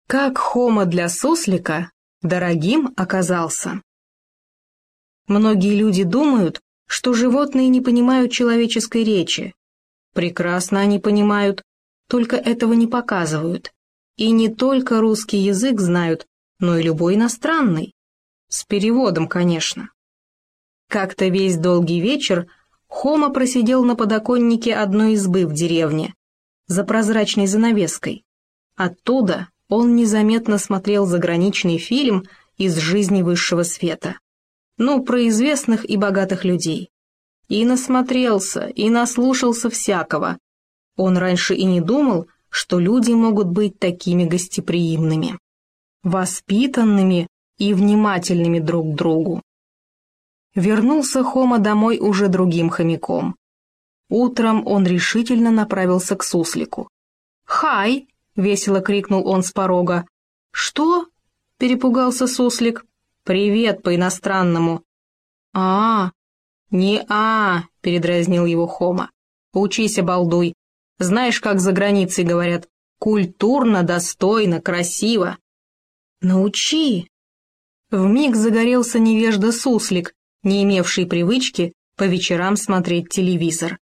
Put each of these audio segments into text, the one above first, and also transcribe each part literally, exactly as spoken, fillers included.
Как Хома для суслика дорогим оказался. Многие люди думают, что животные не понимают человеческой речи. Прекрасно они понимают, только этого не показывают. И не только русский язык знают, но и любой иностранный. С переводом, конечно. Как-то весь долгий вечер Хома просидел на подоконнике одной избы в деревне, за прозрачной занавеской. Оттуда он незаметно смотрел заграничный фильм из жизни высшего света. Ну, про известных и богатых людей. И насмотрелся, и наслушался всякого. Он раньше и не думал, что люди могут быть такими гостеприимными, воспитанными и внимательными друг к другу. Вернулся Хома домой уже другим хомяком. Утром он решительно направился к суслику. «Хай!» — весело крикнул он с порога. «Что?» — перепугался суслик. «Привет по-иностранному». «А, не а», — передразнил его Хома. «Учись, обалдуй. Знаешь, как за границей говорят? Культурно, достойно, красиво». «Научи». Вмиг загорелся невежда суслик, не имевший привычки по вечерам смотреть телевизор.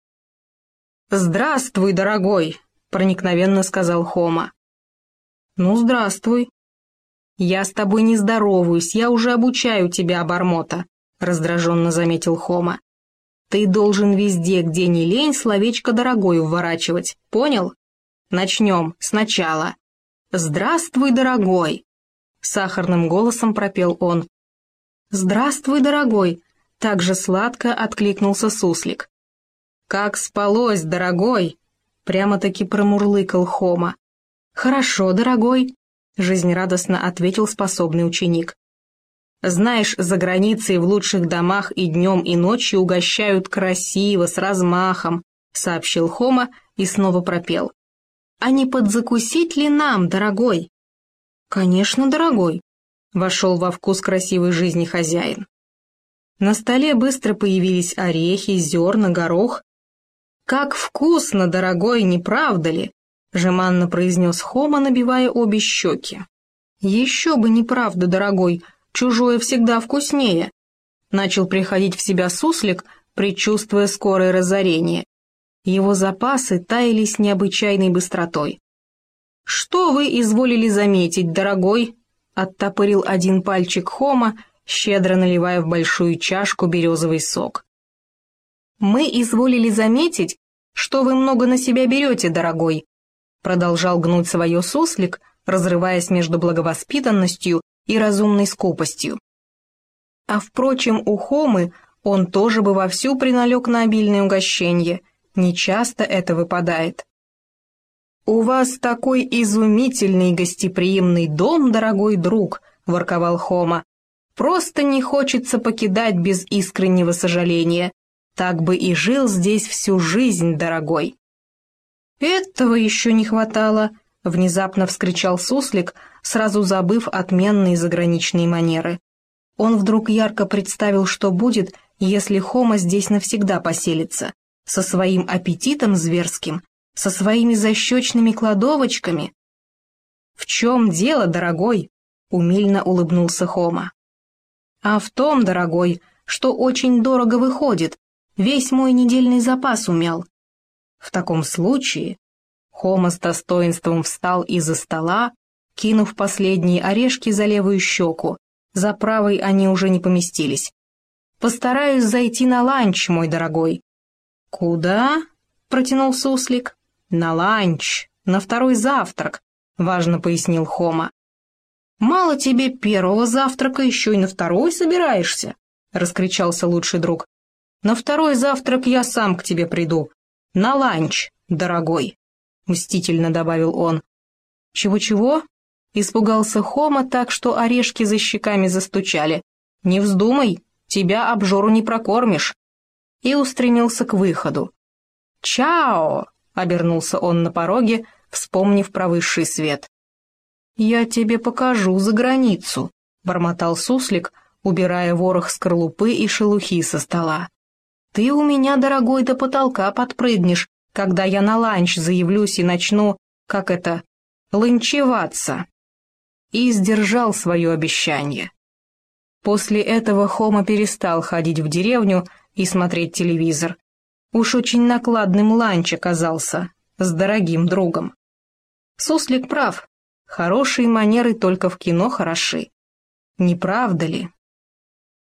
«Здравствуй, дорогой», — проникновенно сказал Хома. «Ну, здравствуй». «Я с тобой не здороваюсь, я уже обучаю тебя, обормота», — раздраженно заметил Хома. «Ты должен везде, где не лень, словечко «дорогой» вворачивать, понял? Начнем сначала. «Здравствуй, дорогой», — сахарным голосом пропел он. «Здравствуй, дорогой», — так же сладко откликнулся суслик. «Как спалось, дорогой?» — прямо-таки промурлыкал Хома. «Хорошо, дорогой», — жизнерадостно ответил способный ученик. «Знаешь, за границей в лучших домах и днем, и ночью угощают красиво, с размахом», — сообщил Хома и снова пропел. «А не подзакусить ли нам, дорогой?» «Конечно, дорогой», — вошел во вкус красивой жизни хозяин. На столе быстро появились орехи, зерна, горох. «Как вкусно, дорогой, не правда ли?» — жеманно произнес Хома, набивая обе щеки. «Еще бы неправда, дорогой, чужое всегда вкуснее», — начал приходить в себя суслик, предчувствуя скорое разорение. Его запасы таяли с необычайной быстротой. «Что вы изволили заметить, дорогой?» — оттопырил один пальчик Хома, щедро наливая в большую чашку березовый сок. «Мы изволили заметить, что вы много на себя берете, дорогой», — продолжал гнуть свое суслик, разрываясь между благовоспитанностью и разумной скупостью. А впрочем, у Хомы он тоже бы вовсю приналег на обильное угощенье, нечасто это выпадает. «У вас такой изумительный гостеприимный дом, дорогой друг», — ворковал Хома. «Просто не хочется покидать без искреннего сожаления. Так бы и жил здесь всю жизнь, дорогой». «Этого еще не хватало», — внезапно вскричал суслик, сразу забыв отменные заграничные манеры. Он вдруг ярко представил, что будет, если Хома здесь навсегда поселится, со своим аппетитом зверским, со своими защечными кладовочками. «В чем дело, дорогой?» — умильно улыбнулся Хома. «А в том, дорогой, что очень дорого выходит, весь мой недельный запас умял». В таком случае Хома с достоинством встал из-за стола, кинув последние орешки за левую щеку, за правой они уже не поместились. «Постараюсь зайти на ланч, мой дорогой». «Куда?» — протянул суслик. «На ланч, на второй завтрак», — важно пояснил Хома. «Мало тебе первого завтрака, еще и на второй собираешься?» — раскричался лучший друг. «На второй завтрак я сам к тебе приду. На ланч, дорогой», — мстительно добавил он. «Чего-чего?» — испугался Хома так, что орешки за щеками застучали. «Не вздумай, тебя обжору не прокормишь». И устремился к выходу. «Чао!» — обернулся он на пороге, вспомнив про высший свет. «Я тебе покажу за границу», — бормотал суслик, убирая ворох скорлупы и шелухи со стола. «Ты у меня, дорогой, до потолка подпрыгнешь, когда я на ланч заявлюсь и начну, как это, ланчеваться». и сдержал свое обещание. После этого Хома перестал ходить в деревню и смотреть телевизор. Уж очень накладным ланч оказался, с дорогим другом. Суслик прав, хорошие манеры только в кино хороши. Не правда ли?